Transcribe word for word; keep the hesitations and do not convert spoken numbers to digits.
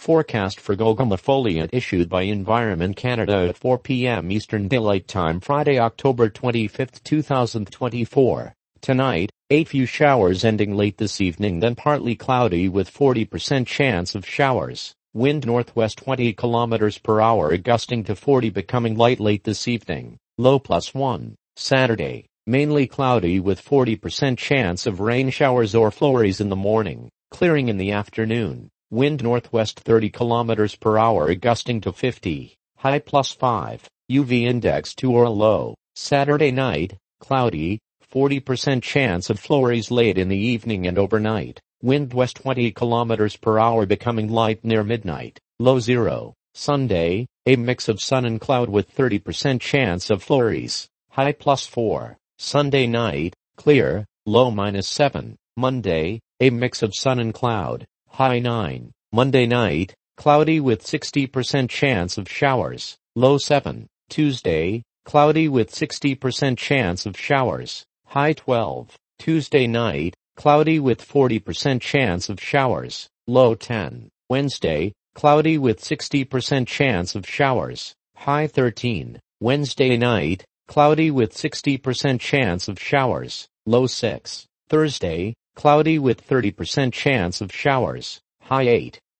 Forecast for Gogama Foliant issued by Environment Canada at four p m Eastern Daylight Time Friday, October twenty-fifth, two thousand twenty-four. Tonight, a few showers ending late this evening, then partly cloudy with forty percent chance of showers. Wind northwest twenty kilometers per hour gusting to forty, becoming light late this evening. Low plus one. Saturday, mainly cloudy with forty percent chance of rain showers or flurries in the morning, clearing in the afternoon. Wind northwest thirty kilometers per hour gusting to fifty. High plus five. U V index two or low. Saturday night, cloudy, forty percent chance of flurries late in the evening and overnight. Wind west twenty kilometers per hour becoming light near midnight. Low zero. Sunday, a mix of sun and cloud with thirty percent chance of flurries. High plus four. Sunday night, clear, low minus seven. Monday, a mix of sun and cloud. High nine. Monday night, cloudy with sixty percent chance of showers. Low seven. Tuesday, cloudy with sixty percent chance of showers. High twelve. Tuesday night, cloudy with forty percent chance of showers. Low ten. Wednesday, cloudy with sixty percent chance of showers. High thirteen. Wednesday night, cloudy with sixty percent chance of showers. Low six. Thursday, cloudy with thirty percent chance of showers. High eight.